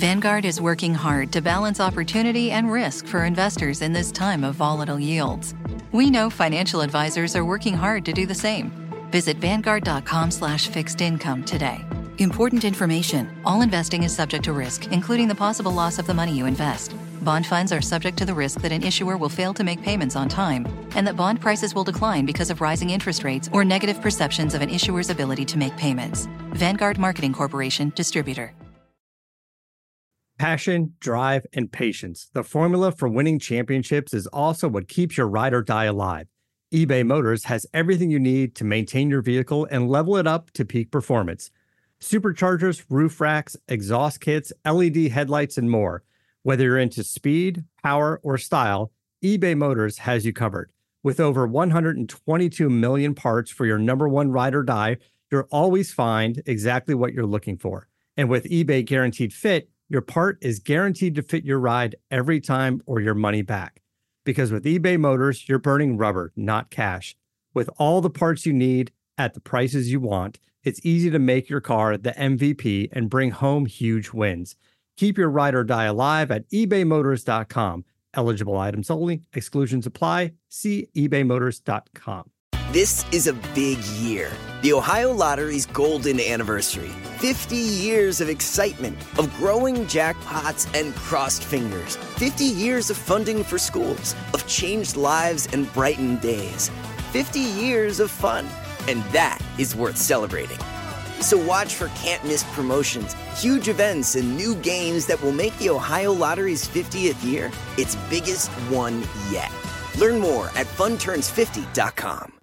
Vanguard is working hard to balance opportunity and risk for investors in this time of volatile yields. We know financial advisors are working hard to do the same. Visit Vanguard.com/fixed income today. Important information. All investing is subject to risk, including the possible loss of the money you invest. Bond funds are subject to the risk that an issuer will fail to make payments on time, and that bond prices will decline because of rising interest rates or negative perceptions of an issuer's ability to make payments. Vanguard Marketing Corporation, Distributor. Passion, drive, and patience. The formula for winning championships is also what keeps your ride or die alive. eBay Motors has everything you need to maintain your vehicle and level it up to peak performance. Superchargers, roof racks, exhaust kits, LED headlights, and more. Whether you're into speed, power, or style, eBay Motors has you covered. With over 122 million parts for your number one ride or die, you'll always find exactly what you're looking for. And with eBay Guaranteed Fit, your part is guaranteed to fit your ride every time or your money back. Because with eBay Motors, you're burning rubber, not cash. With all the parts you need at the prices you want, it's easy to make your car the MVP and bring home huge wins. Keep your ride or die alive at ebaymotors.com. Eligible items only. Exclusions apply. See ebaymotors.com. This is a big year. The Ohio Lottery's golden anniversary. 50 years of excitement, of growing jackpots and crossed fingers. 50 years of funding for schools, of changed lives and brightened days. 50 years of fun, and that is worth celebrating. So watch for can't-miss promotions, huge events, and new games that will make the Ohio Lottery's 50th year its biggest one yet. Learn more at funturns50.com.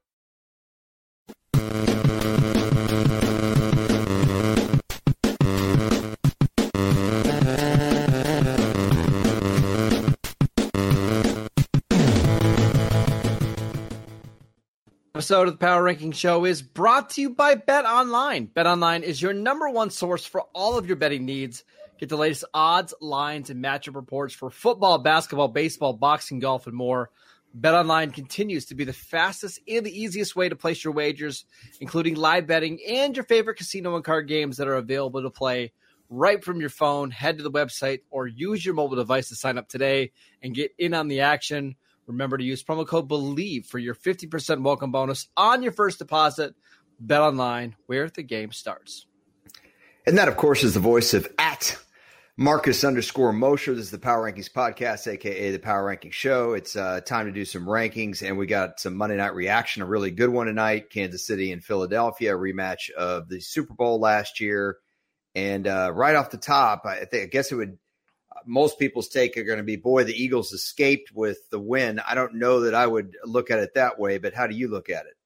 Episode of the Power Ranking Show is brought to you by BetOnline. BetOnline is your number one source for all of your betting needs. Get the latest odds, lines, and matchup reports for football, basketball, baseball, boxing, golf, and more. BetOnline continues to be the fastest and the easiest way to place your wagers, including live betting and your favorite casino and card games that are available to play right from your phone. Head to the website or use your mobile device to sign up today and get in on the action. Remember to use promo code BELIEVE for your 50% welcome bonus on your first deposit. BetOnline, where the game starts. And that, of course, is the voice of @Marcus_Mosher. This is the Power Rankings Podcast, a.k.a. the Power Rankings Show. It's time to do some rankings, and we got some Monday Night Reaction, a really good one tonight. Kansas City and Philadelphia, a rematch of the Super Bowl last year. And right off the top, I guess it would – most people's take are going to be, boy, the Eagles escaped with the win. I don't know that I would look at it that way, but how do you look at it?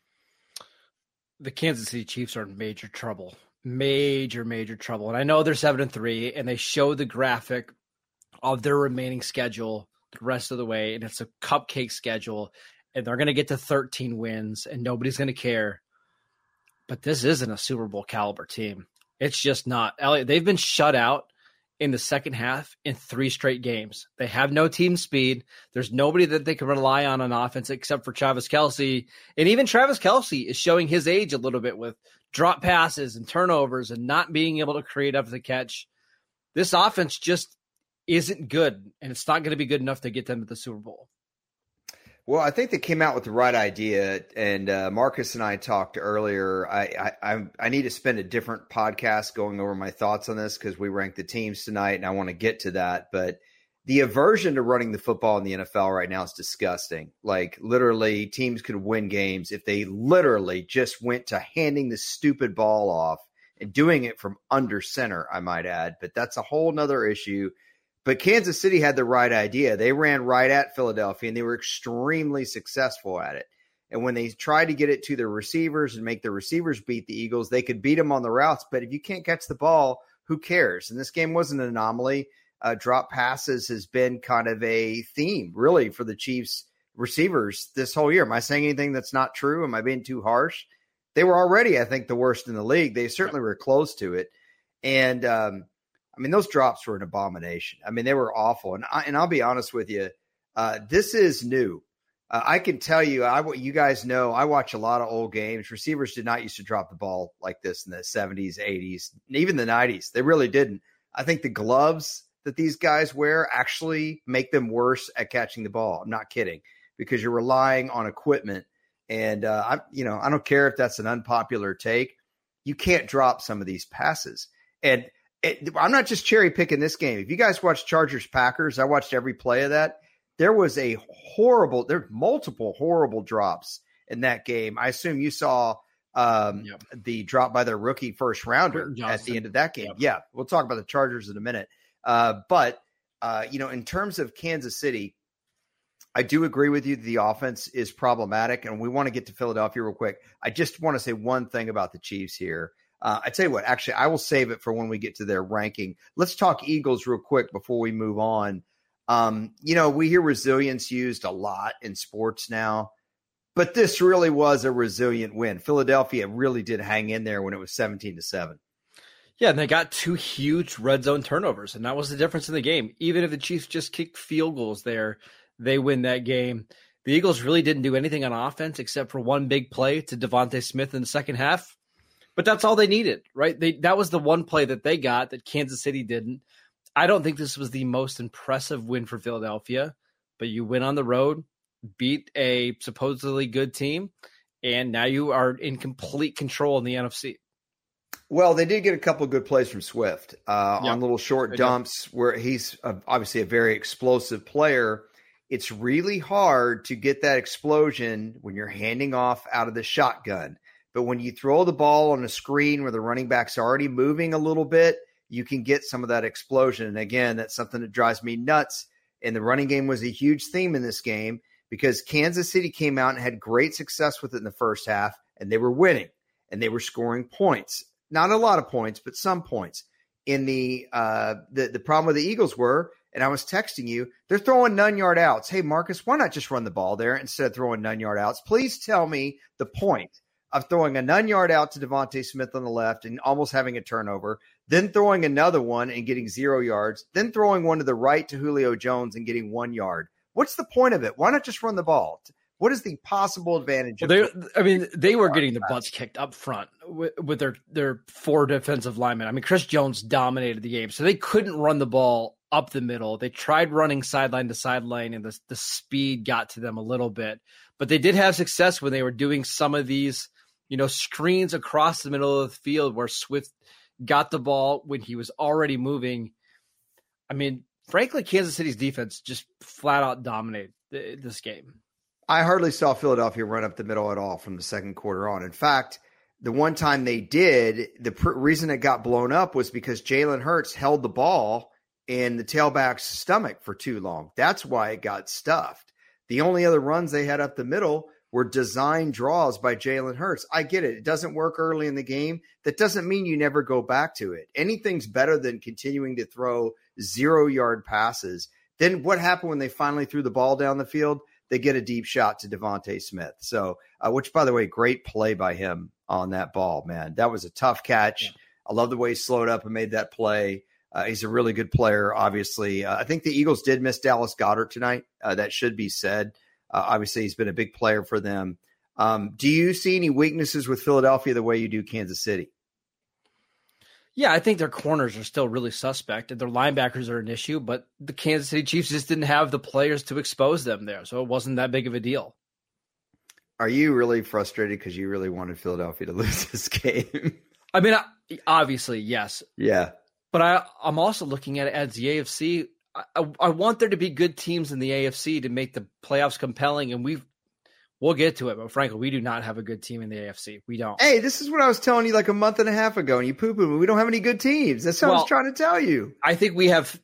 The Kansas City Chiefs are in major trouble. Major trouble. And I know they're 7-3, and they show the graphic of their remaining schedule the rest of the way, and it's a cupcake schedule, and they're going to get to 13 wins, and nobody's going to care. But this isn't a Super Bowl caliber team. It's just not. Elliot, they've been shut out in the second half in 3 straight games. They have no team speed. There's nobody that they can rely on offense except for Travis Kelce. And even Travis Kelce is showing his age a little bit with drop passes and turnovers and not being able to create up the catch. This offense just isn't good, and it's not going to be good enough to get them to the Super Bowl. Well, I think they came out with the right idea, and Marcus and I talked earlier. I need to spend a different podcast going over my thoughts on this because we ranked the teams tonight, and I want to get to that. But the aversion to running the football in the NFL right now is disgusting. Like, literally, teams could win games if they literally just went to handing the stupid ball off and doing it from under center, I might add. But that's a whole nother issue. But Kansas City had the right idea. They ran right at Philadelphia, and they were extremely successful at it. And when they tried to get it to their receivers and make the receivers beat the Eagles, they could beat them on the routes. But if you can't catch the ball, who cares? And this game wasn't an anomaly. Drop passes has been kind of a theme, really, for the Chiefs receivers this whole year. Am I saying anything that's not true? Am I being too harsh? They were already, I think, the worst in the league. They certainly were close to it. And, I mean, those drops were an abomination. I mean, they were awful. And I'll be honest with you, this is new. I can tell you, you guys know, I watch a lot of old games. Receivers did not used to drop the ball like this in the 70s, 80s, even the 90s. They really didn't. I think the gloves that these guys wear actually make them worse at catching the ball. I'm not kidding, because you're relying on equipment. And I don't care if that's an unpopular take. You can't drop some of these passes. And I'm not just cherry picking this game. If you guys watch Chargers Packers, I watched every play of that. There's multiple horrible drops in that game. I assume you saw the drop by their rookie first rounder at the end of that game. Yep. Yeah, we'll talk about the Chargers in a minute. But in terms of Kansas City, I do agree with you. The offense is problematic, and we want to get to Philadelphia real quick. I just want to say one thing about the Chiefs here. I tell you what, actually, I will save it for when we get to their ranking. Let's talk Eagles real quick before we move on. We hear resilience used a lot in sports now, but this really was a resilient win. Philadelphia really did hang in there when it was 17-7. Yeah, and they got 2 huge red zone turnovers, and that was the difference in the game. Even if the Chiefs just kicked field goals there, they win that game. The Eagles really didn't do anything on offense except for one big play to Devontae Smith in the second half. But that's all they needed, right? That was the one play that they got that Kansas City didn't. I don't think this was the most impressive win for Philadelphia, but you win on the road, beat a supposedly good team, and now you are in complete control in the NFC. Well, they did get a couple of good plays from Swift on little short dumps where he's obviously a very explosive player. It's really hard to get that explosion when you're handing off out of the shotgun. But when you throw the ball on a screen where the running back's already moving a little bit, you can get some of that explosion. And again, that's something that drives me nuts. And the running game was a huge theme in this game because Kansas City came out and had great success with it in the first half, and they were winning and they were scoring points. Not a lot of points, but some points. In the problem with the Eagles were, and I was texting you, they're throwing 9-yard outs. Hey, Marcus, why not just run the ball there instead of throwing 9-yard outs? Please tell me the point of throwing a 9-yard out to Devontae Smith on the left and almost having a turnover, then throwing another one and getting 0 yards, then throwing one to the right to Julio Jones and getting 1 yard. What's the point of it? Why not just run the ball? What is the possible advantage? They were getting their butts kicked up front with their 4 defensive linemen. I mean, Chris Jones dominated the game, so they couldn't run the ball up the middle. They tried running sideline to sideline, and the speed got to them a little bit. But they did have success when they were doing some of these, screens across the middle of the field where Swift got the ball when he was already moving. I mean, frankly, Kansas City's defense just flat out dominated this game. I hardly saw Philadelphia run up the middle at all from the second quarter on. In fact, the one time they did, the reason it got blown up was because Jalen Hurts held the ball in the tailback's stomach for too long. That's why it got stuffed. The only other runs they had up the middle were design draws by Jalen Hurts. I get it. It doesn't work early in the game. That doesn't mean you never go back to it. Anything's better than continuing to throw 0-yard passes. Then what happened when they finally threw the ball down the field? They get a deep shot to Devontae Smith. So, which, by the way, great play by him on that ball, man. That was a tough catch. Yeah. I love the way he slowed up and made that play. He's a really good player, obviously. I think the Eagles did miss Dallas Goedert tonight. That should be said. Obviously, he's been a big player for them. Do you see any weaknesses with Philadelphia the way you do Kansas City? Yeah, I think their corners are still really suspect, and their linebackers are an issue, but the Kansas City Chiefs just didn't have the players to expose them there, so it wasn't that big of a deal. Are you really frustrated because you really wanted Philadelphia to lose this game? I mean, obviously, yes. Yeah. But I'm also looking at it as the AFC. I want there to be good teams in the AFC to make the playoffs compelling, and we'll get to it. But frankly, we do not have a good team in the AFC. We don't. Hey, this is what I was telling you like a month and a half ago, and you poo-pooed. We don't have any good teams. That's what I was trying to tell you. I think we have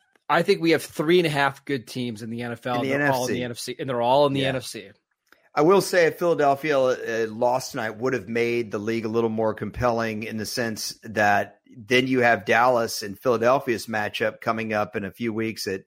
3.5 good teams in the NFL. They're all in the NFC, and they're all in the NFC. I will say if Philadelphia lost tonight would have made the league a little more compelling in the sense that then you have Dallas and Philadelphia's matchup coming up in a few weeks at,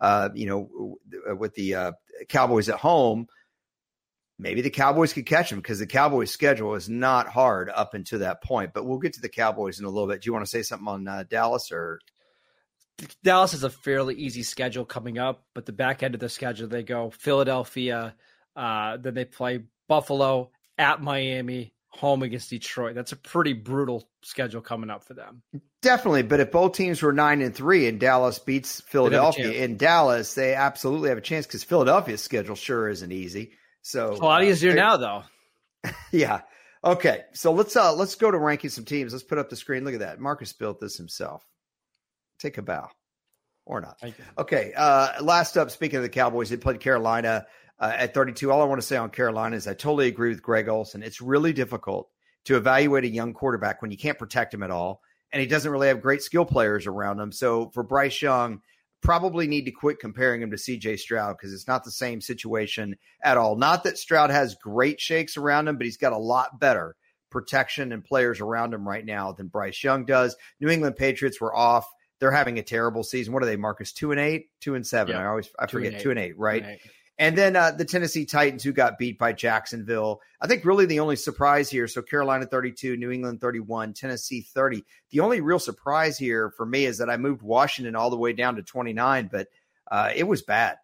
with the Cowboys at home. Maybe the Cowboys could catch them because the Cowboys' schedule is not hard up until that point. But we'll get to the Cowboys in a little bit. Do you want to say something on Dallas or? Dallas has a fairly easy schedule coming up, but the back end of the schedule, they go Philadelphia, then they play Buffalo, at Miami, home against Detroit. That's a pretty brutal schedule coming up for them. Definitely, but if both teams were 9-3 and Dallas beats Philadelphia in Dallas, they absolutely have a chance because Philadelphia's schedule sure isn't easy. So it's a lot easier now, though. Yeah. Okay. So let's go to ranking some teams. Let's put up the screen. Look at that. Marcus built this himself. Take a bow. Or not. Okay. Last up, speaking of the Cowboys, they played Carolina at 32. All I want to say on Carolina is I totally agree with Greg Olsen. It's really difficult to evaluate a young quarterback when you can't protect him at all, and he doesn't really have great skill players around him. So for Bryce Young, probably need to quit comparing him to C.J. Stroud because it's not the same situation at all. Not that Stroud has great shakes around him, but he's got a lot better protection and players around him right now than Bryce Young does. New England Patriots were off. They're having a terrible season. What are they, Marcus? 2-8, 2-7. Yeah. I forget 2-8, right? 2-8. And then the Tennessee Titans, who got beat by Jacksonville. I think really the only surprise here. So Carolina 32, New England 31, Tennessee 30. The only real surprise here for me is that I moved Washington all the way down to 29, but it was bad.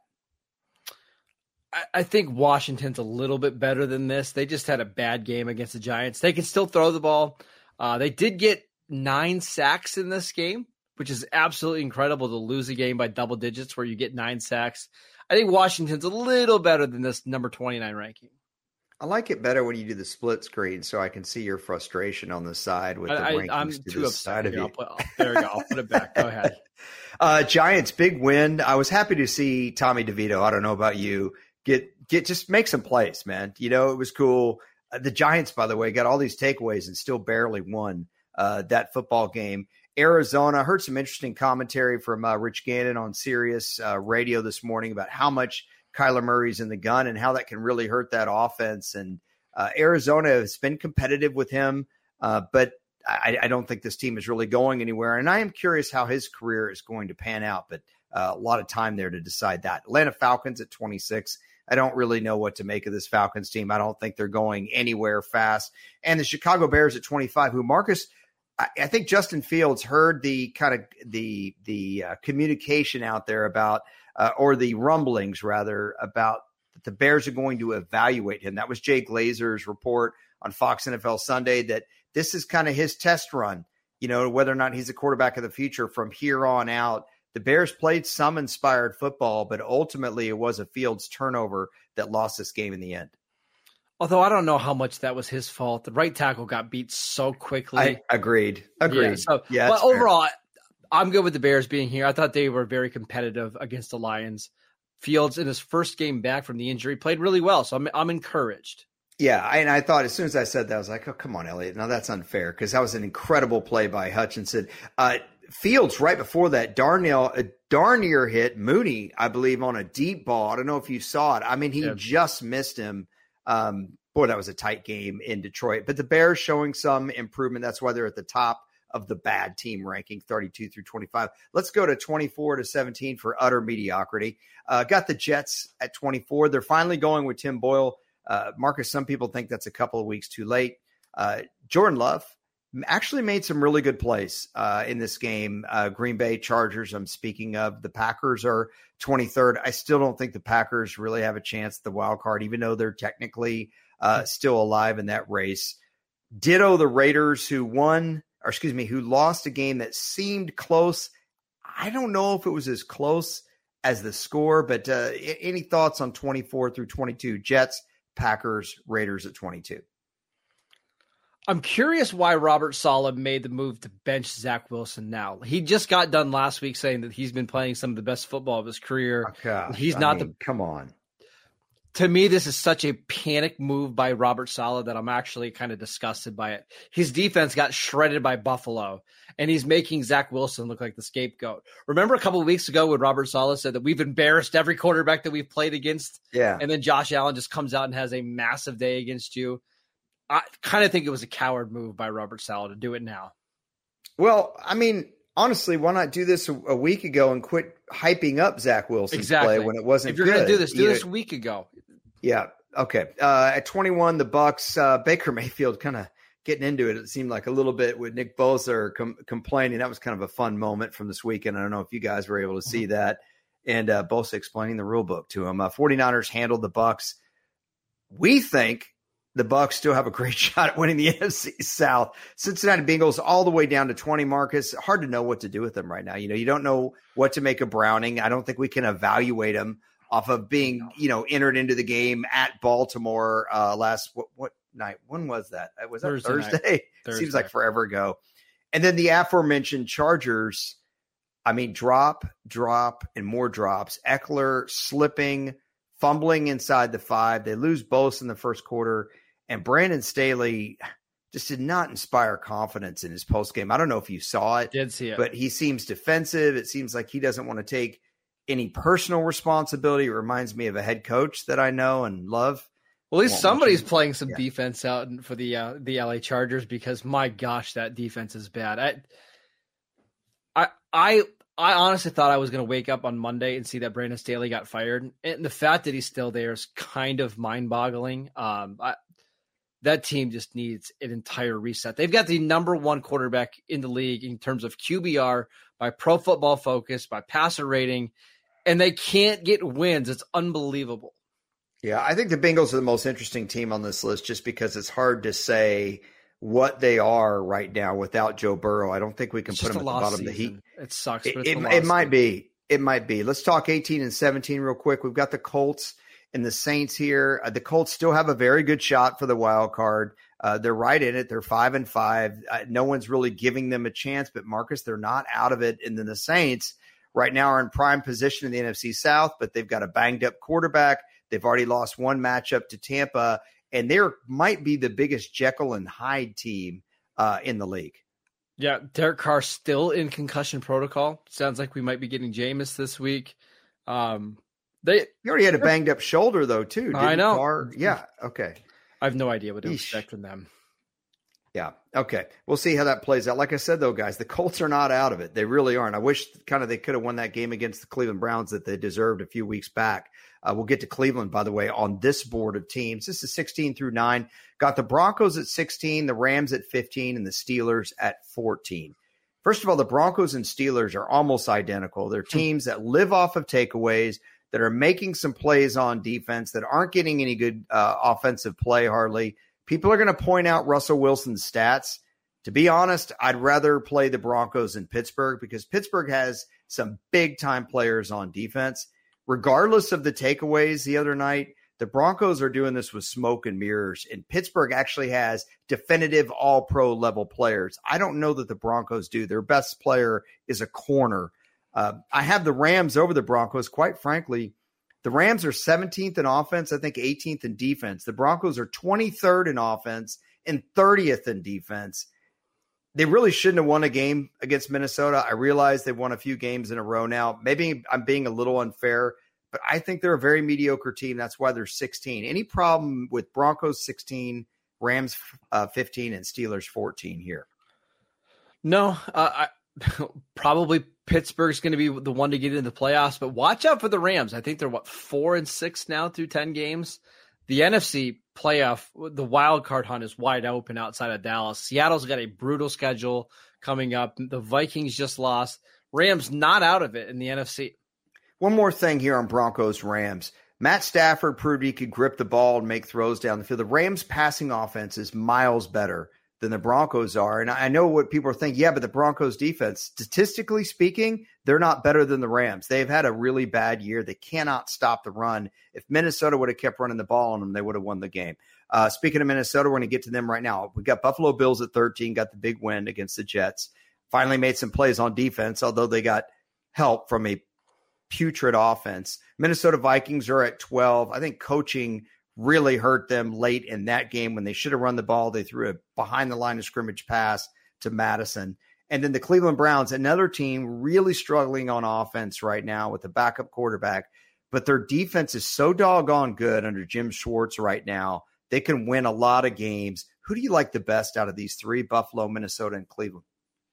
I think Washington's a little bit better than this. They just had a bad game against the Giants. They can still throw the ball. They did get 9 sacks in this game, which is absolutely incredible to lose a game by double digits where you get 9 sacks. I think Washington's a little better than this number 29 ranking. I like it better when you do the split screen so I can see your frustration on the side with the rankings. I'm to too the upset. side of you. There we go. I'll put it back. Go ahead. Giants, big win. I was happy to see Tommy DeVito. I don't know about you. Just make some plays, man. You know, it was cool. The Giants, by the way, got all these takeaways and still barely won that football game. Arizona, I heard some interesting commentary from Rich Gannon on Sirius radio this morning about how much Kyler Murray's in the gun and how that can really hurt that offense. And Arizona has been competitive with him, but I don't think this team is really going anywhere. And I am curious how his career is going to pan out, but a lot of time there to decide that. Atlanta Falcons at 26. I don't really know what to make of this Falcons team. I don't think they're going anywhere fast. And the Chicago Bears at 25, who Marcus – I think Justin Fields heard the kind of the communication out there about, or the rumblings rather, about that the Bears are going to evaluate him. That was Jay Glazer's report on Fox NFL Sunday, that this is kind of his test run, you know, whether or not he's a quarterback of the future from here on out. The Bears played some inspired football, but ultimately it was a Fields turnover that lost this game in the end. Although I don't know how much that was his fault. The right tackle got beat so quickly. Agreed. Yeah, but overall, I'm good with the Bears being here. I thought they were very competitive against the Lions. Fields, in his first game back from the injury, played really well. So I'm encouraged. Yeah, and I thought as soon as I said that, I was like, oh, come on, Elliot. Now that's unfair because that was an incredible play by Hutchinson. Fields, right before that, Darnier hit Mooney, I believe, on a deep ball. I don't know if you saw it. I mean, he just missed him. Boy, that was a tight game in Detroit. But the Bears showing some improvement. That's why they're at the top of the bad team ranking, 32 through 25. Let's go to 24 to 17 for utter mediocrity. Got the Jets at 24. They're finally going with Tim Boyle. Marcus, some people think that's a couple of weeks too late. Jordan Love actually made some really good plays in this game. Green Bay Chargers, I'm speaking of. The Packers are 23rd. I still don't think the Packers really have a chance at the wild card, even though they're technically still alive in that race. Ditto the Raiders, who lost a game that seemed close. I don't know if it was as close as the score, but any thoughts on 24 through 22? Jets, Packers, Raiders at 22. I'm curious why Robert Saleh made the move to bench Zach Wilson now. He just got done last week saying that he's been playing some of the best football of his career. Come on. To me, this is such a panic move by Robert Saleh that I'm actually kind of disgusted by it. His defense got shredded by Buffalo, and he's making Zach Wilson look like the scapegoat. Remember a couple of weeks ago when Robert Saleh said that we've embarrassed every quarterback that we've played against? Yeah. And then Josh Allen just comes out and has a massive day against you. I kind of think it was a coward move by Robert Saleh to do it now. Well, I mean, honestly, why not do this a week ago and quit hyping up Zach Wilson's play when it wasn't good? If you're going to do this, do this a week ago. Yeah. Okay. At 21, the Bucs, Baker Mayfield kind of getting into it. It seemed like a little bit with Nick Bosa complaining. That was kind of a fun moment from this weekend. I don't know if you guys were able to see that. And Bosa explaining the rule book to him. 49ers handled the Bucs. We think the Bucs still have a great shot at winning the NFC South. Cincinnati Bengals all the way down to 20, Marcus. Hard to know what to do with them right now. You don't know what to make of Browning. I don't think we can evaluate him off of being, entered into the game at Baltimore last what night? When was that? Was that Thursday? Seems like forever ago. And then the aforementioned Chargers. I mean, drop, and more drops. Eckler slipping, fumbling inside the 5. They lose both in the first quarter. And Brandon Staley just did not inspire confidence in his postgame. I don't know if you saw it. Did see it. But he seems defensive. It seems like he doesn't want to take any personal responsibility. It reminds me of a head coach that I know and love. Well, at least somebody's playing some defense out for the LA Chargers, because my gosh, that defense is bad. I honestly thought I was going to wake up on Monday and see that Brandon Staley got fired. And the fact that he's still there is kind of mind-boggling. That team just needs an entire reset. They've got the number 1 quarterback in the league in terms of QBR by Pro Football Focus, by passer rating, and they can't get wins. It's unbelievable. Yeah, I think the Bengals are the most interesting team on this list just because it's hard to say what they are right now without Joe Burrow. I don't think we can put them at the bottom of the heap. It sucks, but it might be. It might be. Let's talk 18 and 17 real quick. We've got the Colts and the Saints here. The Colts still have a very good shot for the wild card. They're right in it. They're 5-5. No one's really giving them a chance, but Marcus, they're not out of it. And then the Saints right now are in prime position in the NFC South, but they've got a banged up quarterback. They've already lost one matchup to Tampa, and they might be the biggest Jekyll and Hyde team in the league. Yeah, Derek Carr still in concussion protocol. Sounds like we might be getting Jameis this week. He already had a banged up shoulder, though, too. Didn't I know. Carr? Yeah, okay. I have no idea what to expect from them. Yeah, okay. We'll see how that plays out. Like I said, though, guys, the Colts are not out of it. They really aren't. I wish they could have won that game against the Cleveland Browns that they deserved a few weeks back. We'll get to Cleveland, by the way, on this board of teams. This is 16 through 9. Got the Broncos at 16, the Rams at 15, and the Steelers at 14. First of all, the Broncos and Steelers are almost identical. They're teams that live off of takeaways, that are making some plays on defense, that aren't getting any good offensive play hardly. People are going to point out Russell Wilson's stats. To be honest, I'd rather play the Broncos in Pittsburgh because Pittsburgh has some big-time players on defense. Regardless of the takeaways the other night, the Broncos are doing this with smoke and mirrors, and Pittsburgh actually has definitive all-pro level players. I don't know that the Broncos do. Their best player is a corner. I have the Rams over the Broncos. Quite frankly, the Rams are 17th in offense, I think 18th in defense. The Broncos are 23rd in offense and 30th in defense. They really shouldn't have won a game against Minnesota. I realize they've won a few games in a row now. Maybe I'm being a little unfair, but I think they're a very mediocre team. That's why they're 16. Any problem with Broncos 16, Rams 15, and Steelers 14 here? No, probably Pittsburgh's going to be the one to get into the playoffs, but watch out for the Rams. I think they're 4-6 now through 10 games. The NFC playoff, the wild card hunt is wide open outside of Dallas. Seattle's got a brutal schedule coming up. The Vikings just lost. Rams not out of it in the NFC. One more thing here on Broncos Rams. Matt Stafford proved he could grip the ball and make throws down the field. The Rams passing offense is miles better than the Broncos are. And I know what people are thinking. Yeah, but the Broncos defense, statistically speaking, they're not better than the Rams. They've had a really bad year. They cannot stop the run. If Minnesota would have kept running the ball on them, they would have won the game. Speaking of Minnesota, we're going to get to them right now. We've got Buffalo Bills at 13, got the big win against the Jets. Finally made some plays on defense, although they got help from a putrid offense. Minnesota Vikings are at 12. I think coaching really hurt them late in that game when they should have run the ball. They threw a behind the line of scrimmage pass to Madison. And then the Cleveland Browns, another team really struggling on offense right now with a backup quarterback, but their defense is so doggone good under Jim Schwartz right now. They can win a lot of games. Who do you like the best out of these three, Buffalo, Minnesota, and Cleveland?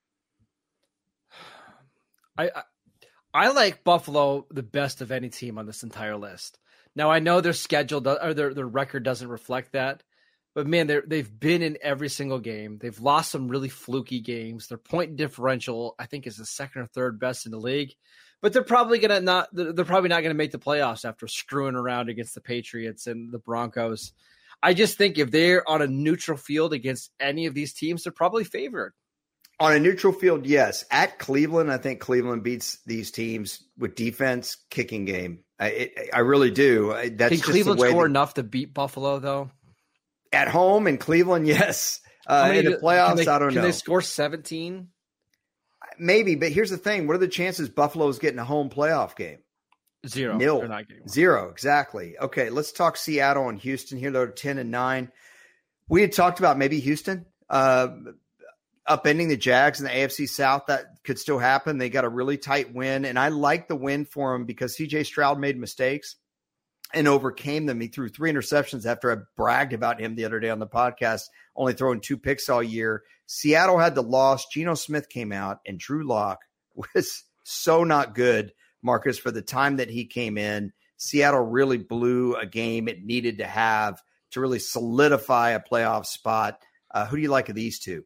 I like Buffalo the best of any team on this entire list. Now, I know their schedule or their record doesn't reflect that, but man, they've been in every single game. They've lost some really fluky games. Their point differential, I think, is the second or third best in the league. But they're probably not going to make the playoffs after screwing around against the Patriots and the Broncos. I just think if they're on a neutral field against any of these teams, they're probably favored. On a neutral field, yes. At Cleveland, I think Cleveland beats these teams with defense, kicking game. I really do. That's Can Cleveland score enough to beat Buffalo, though? At home in Cleveland, yes. In the playoffs, I don't know. Can they score 17? Maybe, but here's the thing. What are the chances Buffalo's getting a home playoff game? 0. Nil. They're not getting one. 0, exactly. Okay, let's talk Seattle and Houston here. They're 10-9. We had talked about maybe Houston upending the Jags in the AFC South. That could still happen. They got a really tight win, and I like the win for them because C.J. Stroud made mistakes and overcame them. He threw 3 interceptions after I bragged about him the other day on the podcast, only throwing 2 picks all year. Seattle had the loss. Geno Smith came out, and Drew Lock was so not good, Marcus, for the time that he came in. Seattle really blew a game it needed to have to really solidify a playoff spot. Who do you like of these two?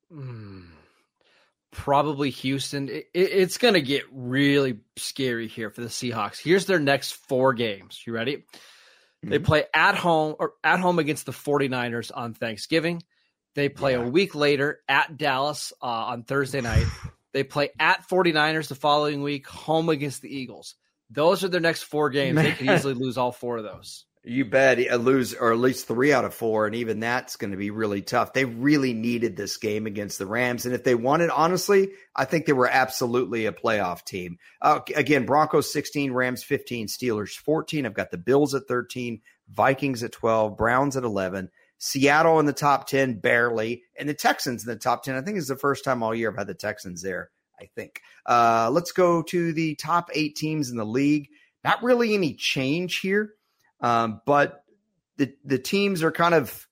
Probably Houston. It's going to get really scary here for the Seahawks. Here's their next 4 games. You ready? Mm-hmm. They play at home against the 49ers on Thanksgiving. They play a week later at Dallas on Thursday night. They play at 49ers the following week, home against the Eagles. Those are their next 4 games. They could easily lose all 4 of those. You bet. Lose or at least 3 out of 4, and even that's going to be really tough. They really needed this game against the Rams, and if they won it, honestly, I think they were absolutely a playoff team. Again, Broncos 16, Rams 15, Steelers 14. I've got the Bills at 13, Vikings at 12, Browns at 11, Seattle in the top 10, barely, and the Texans in the top 10. I think it's the first time all year I've had the Texans there, I think. Let's go to the top 8 teams in the league. Not really any change here. But the teams are kind of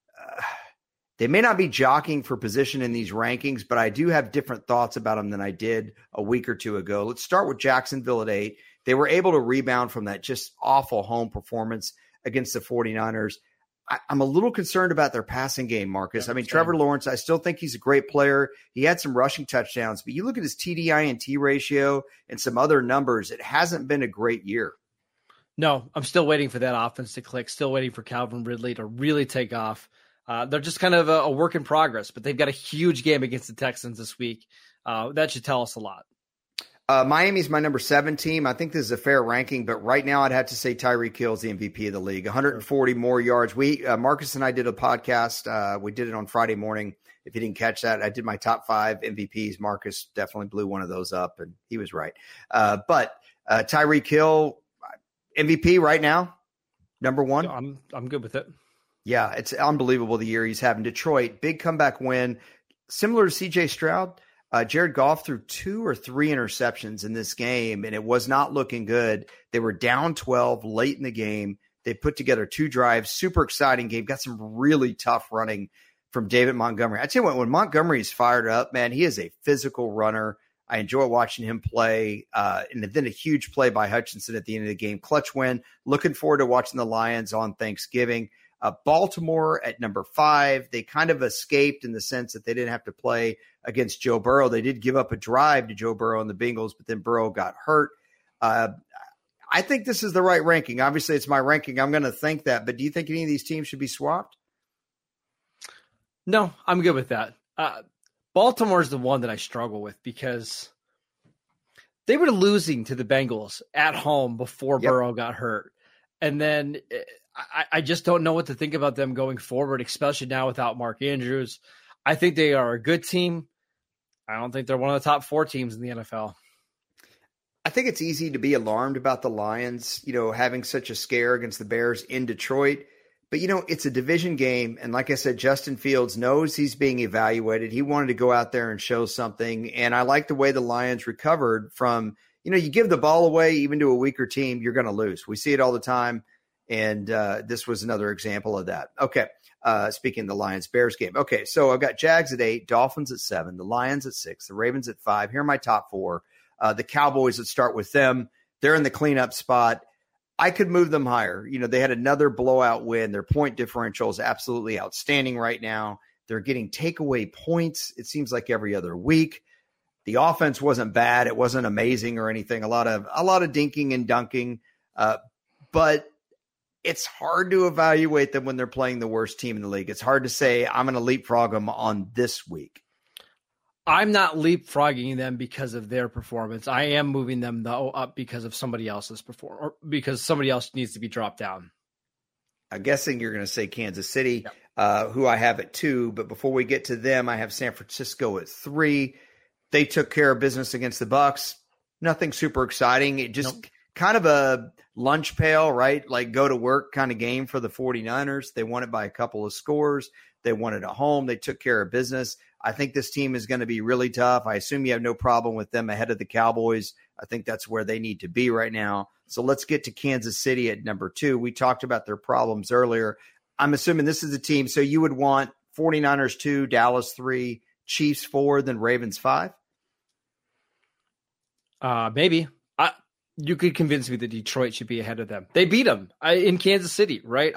they may not be jockeying for position in these rankings, but I do have different thoughts about them than I did a week or 2 ago. Let's start with Jacksonville at 8. They were able to rebound from that just awful home performance against the 49ers. I'm a little concerned about their passing game, Marcus. I mean, Trevor Lawrence, I still think he's a great player. He had some rushing touchdowns, but you look at his TD-INT ratio and some other numbers, it hasn't been a great year. No, I'm still waiting for that offense to click, still waiting for Calvin Ridley to really take off. They're just kind of a work in progress, but they've got a huge game against the Texans this week. That should tell us a lot. Miami's my number 7 team. I think this is a fair ranking, but right now I'd have to say Tyreek Hill's the MVP of the league. 140 more yards. Marcus and I did a podcast. We did it on Friday morning. If you didn't catch that, I did my top 5 MVPs. Marcus definitely blew one of those up, and he was right. But Tyreek Hill, MVP right now, number 1. I'm good with it. Yeah, it's unbelievable the year he's having. Detroit, big comeback win. Similar to C.J. Stroud, Jared Goff threw 2 or 3 interceptions in this game, and it was not looking good. They were down 12 late in the game. They put together 2 drives, super exciting game, got some really tough running from David Montgomery. I tell you what, when Montgomery's fired up, man, he is a physical runner. I enjoy watching him play, and then a huge play by Hutchinson at the end of the game. Clutch win. Looking forward to watching the Lions on Thanksgiving. Baltimore at number 5. They kind of escaped in the sense that they didn't have to play against Joe Burrow. They did give up a drive to Joe Burrow and the Bengals, but then Burrow got hurt. I think this is the right ranking. Obviously, it's my ranking. I'm going to think that. But do you think any of these teams should be swapped? No, I'm good with that. Baltimore's the one that I struggle with because they were losing to the Bengals at home before Burrow got hurt. And then I just don't know what to think about them going forward, especially now without Mark Andrews. I think they are a good team. I don't think they're one of the top 4 teams in the NFL. I think it's easy to be alarmed about the Lions, having such a scare against the Bears in Detroit. But, it's a division game. And like I said, Justin Fields knows he's being evaluated. He wanted to go out there and show something. And I like the way the Lions recovered from, you give the ball away even to a weaker team, you're going to lose. We see it all the time. And this was another example of that. Okay. Speaking of the Lions-Bears game. Okay. So I've got Jags at 8, Dolphins at 7, the Lions at 6, the Ravens at 5. Here are my top 4. The Cowboys, let's start with them. They're in the cleanup spot. I could move them higher. They had another blowout win. Their point differential is absolutely outstanding right now. They're getting takeaway points, it seems like every other week. The offense wasn't bad. It wasn't amazing or anything. A lot of dinking and dunking. But it's hard to evaluate them when they're playing the worst team in the league. It's hard to say I'm going to leapfrog them on this week. I'm not leapfrogging them because of their performance. I am moving them, though, up because of somebody else's performance, or because somebody else needs to be dropped down. I'm guessing you're going to say Kansas City, who I have at 2. But before we get to them, I have San Francisco at 3. They took care of business against the Bucs. Nothing super exciting. It just kind of a lunch pail, right? Like go to work kind of game for the 49ers. They won it by a couple of scores. They won it at home. They took care of business. I think this team is going to be really tough. I assume you have no problem with them ahead of the Cowboys. I think that's where they need to be right now. So let's get to Kansas City at number 2. We talked about their problems earlier. I'm assuming this is a team. So you would want 49ers 2, Dallas 3, Chiefs 4, then Ravens 5? Maybe. You could convince me that Detroit should be ahead of them. They beat them in Kansas City, right?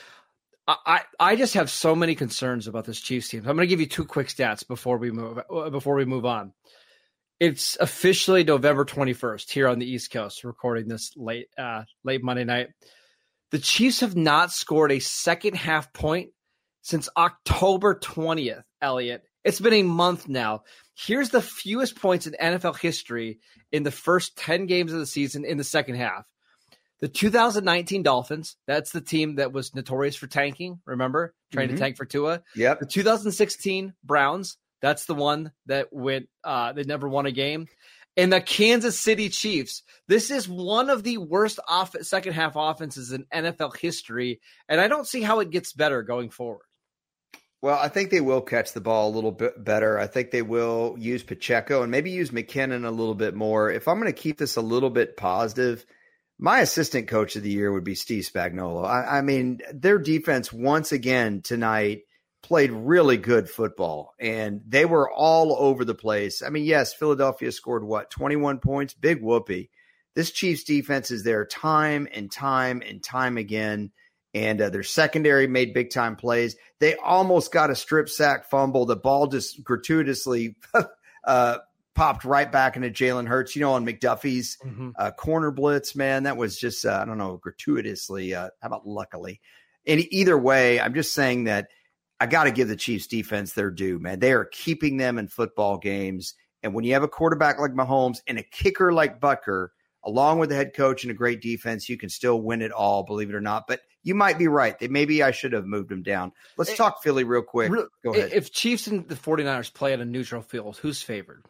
I just have so many concerns about this Chiefs team. I'm going to give you 2 quick stats before we move on. It's officially November 21st here on the East Coast, recording this late Monday night. The Chiefs have not scored a second half point since October 20th, Elliot. It's been a month now. Here's the fewest points in NFL history in the first 10 games of the season in the second half. The 2019 Dolphins, that's the team that was notorious for tanking, remember? Trying to tank for Tua. Yep. The 2016 Browns, that's the one that went, they never won a game. And the Kansas City Chiefs, this is one of the worst second half offenses in NFL history, and I don't see how it gets better going forward. Well, I think they will catch the ball a little bit better. I think they will use Pacheco and maybe use McKinnon a little bit more. If I'm going to keep this a little bit positive, my assistant coach of the year would be Steve Spagnuolo. I mean, their defense once again tonight played really good football, and they were all over the place. I mean, yes, Philadelphia scored, 21 points? Big whoopee. This Chiefs defense is there time and time and time again, and their secondary made big-time plays. They almost got a strip sack fumble. The ball just gratuitously popped right back into Jalen Hurts, on McDuffie's corner blitz, man. That was just, I don't know, gratuitously. How about luckily? And either way, I'm just saying that I got to give the Chiefs defense their due, man. They are keeping them in football games. And when you have a quarterback like Mahomes and a kicker like Butker, along with the head coach and a great defense, you can still win it all, believe it or not. But you might be right. Maybe I should have moved them down. Let's talk Philly real quick. Go ahead. If Chiefs and the 49ers play at a neutral field, who's favored?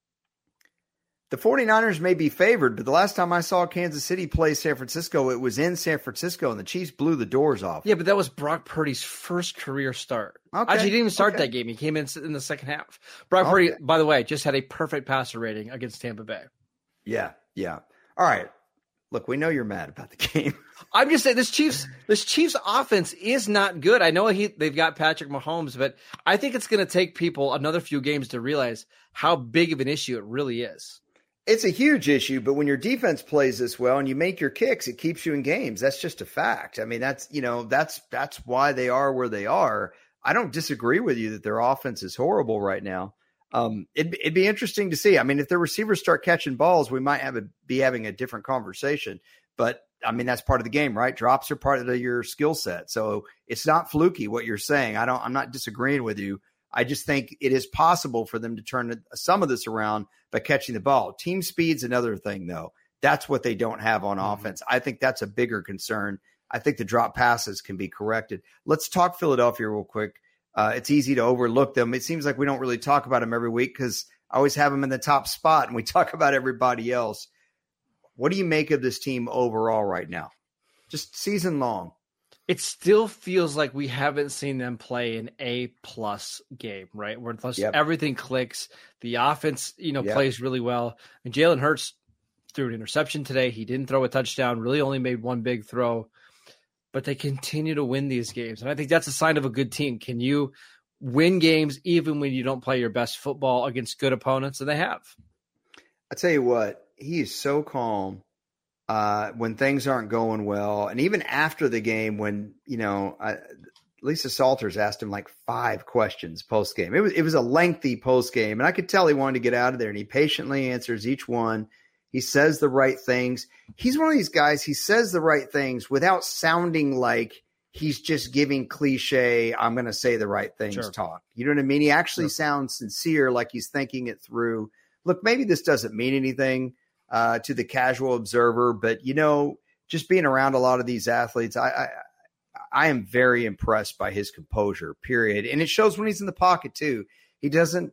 The 49ers may be favored, but the last time I saw Kansas City play San Francisco, it was in San Francisco, and the Chiefs blew the doors off. Yeah, but that was Brock Purdy's first career start. Okay. Actually, he didn't even start that game. He came in the second half. Brock Purdy, by the way, just had a perfect passer rating against Tampa Bay. Yeah. All right. Look, we know you're mad about the game. I'm just saying this Chiefs offense is not good. I know they've got Patrick Mahomes, but I think it's going to take people another few games to realize how big of an issue it really is. It's a huge issue, but when your defense plays this well and you make your kicks, it keeps you in games. That's just a fact. I mean, that's why they are where they are. I don't disagree with you that their offense is horrible right now. It'd be interesting to see. I mean, if their receivers start catching balls, we might be having a different conversation. But I mean, that's part of the game, right? Drops are part of your skill set. So it's not fluky what you're saying. I'm not disagreeing with you. I just think it is possible for them to turn some of this around by catching the ball. Team speed's another thing, though. That's what they don't have on offense. I think that's a bigger concern. I think the drop passes can be corrected. Let's talk Philadelphia real quick. It's easy to overlook them. It seems like we don't really talk about them every week because I always have them in the top spot and we talk about everybody else. What do you make of this team overall right now? Just season long. It still feels like we haven't seen them play an A-plus game, right? Where everything clicks. The offense, plays really well. And Jalen Hurts threw an interception today. He didn't throw a touchdown, really only made one big throw. But they continue to win these games. And I think that's a sign of a good team. Can you win games even when you don't play your best football against good opponents? And they have. I tell you what, he is so calm when things aren't going well. And even after the game when, Lisa Salters asked him like 5 questions post-game. It was a lengthy post-game. And I could tell he wanted to get out of there. And he patiently answers each one. He says the right things. He's one of these guys, he says the right things without sounding like he's just giving cliche, I'm going to say the right things talk. You know what I mean? He actually sounds sincere, like he's thinking it through. Look, maybe this doesn't mean anything to the casual observer, but, just being around a lot of these athletes, I am very impressed by his composure, period. And it shows when he's in the pocket, too. He doesn't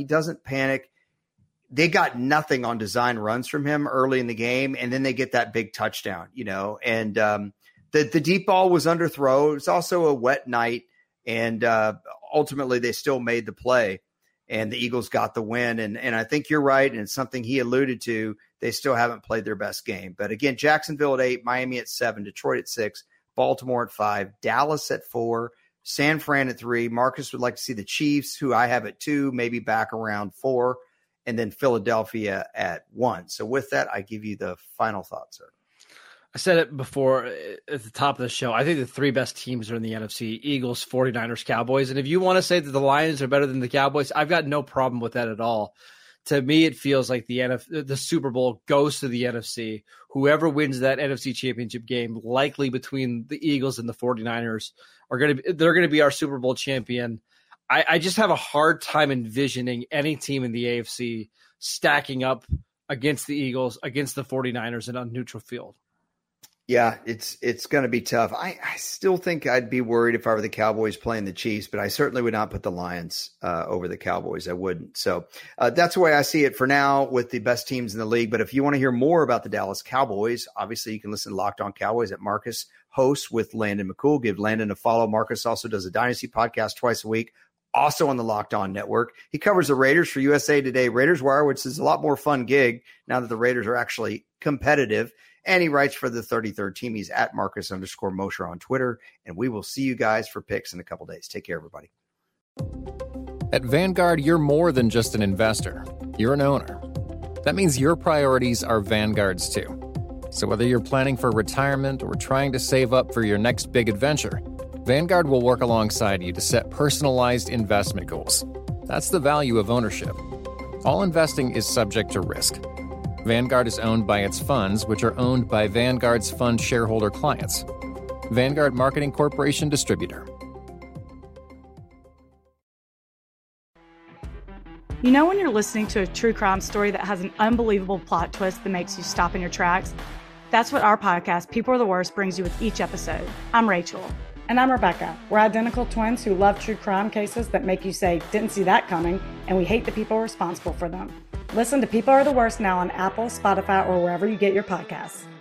panic. They got nothing on design runs from him early in the game, and then they get that big touchdown, and the deep ball was underthrown. It was also a wet night, and ultimately they still made the play, and the Eagles got the win. And I think you're right, and it's something he alluded to. They still haven't played their best game. But again, Jacksonville at 8, Miami at 7, Detroit at 6, Baltimore at 5, Dallas at 4, San Fran at 3. Marcus would like to see the Chiefs, who I have at 2, maybe back around 4. And then Philadelphia at 1. So with that, I give you the final thought, sir. I said it before at the top of the show. I think the 3 best teams are in the NFC: Eagles, 49ers, Cowboys. And if you want to say that the Lions are better than the Cowboys, I've got no problem with that at all. To me, it feels like the Super Bowl goes to the NFC. Whoever wins that NFC Championship game, likely between the Eagles and the 49ers, they're going to be our Super Bowl champion. I just have a hard time envisioning any team in the AFC stacking up against the Eagles, against the 49ers in a neutral field. Yeah, it's going to be tough. I still think I'd be worried if I were the Cowboys playing the Chiefs, but I certainly would not put the Lions over the Cowboys. I wouldn't. So that's the way I see it for now with the best teams in the league. But if you want to hear more about the Dallas Cowboys, obviously you can listen to Locked On Cowboys at Marcus hosts with Landon McCool. Give Landon a follow. Marcus also does a Dynasty podcast twice a week, also on the Locked On Network. He covers the Raiders for USA Today Raiders Wire, which is a lot more fun gig now that the Raiders are actually competitive. And he writes for the 33rd team. He's at Marcus_Mosher on Twitter. And we will see you guys for picks in a couple days. Take care, everybody. At Vanguard, you're more than just an investor. You're an owner. That means your priorities are Vanguard's too. So whether you're planning for retirement or trying to save up for your next big adventure, Vanguard will work alongside you to set personalized investment goals. That's the value of ownership. All investing is subject to risk. Vanguard is owned by its funds, which are owned by Vanguard's fund shareholder clients. Vanguard Marketing Corporation Distributor. You know when you're listening to a true crime story that has an unbelievable plot twist that makes you stop in your tracks? That's what our podcast, People Are the Worst, brings you with each episode. I'm Rachel. And I'm Rebecca. We're identical twins who love true crime cases that make you say, didn't see that coming, and we hate the people responsible for them. Listen to People Are the Worst now on Apple, Spotify, or wherever you get your podcasts.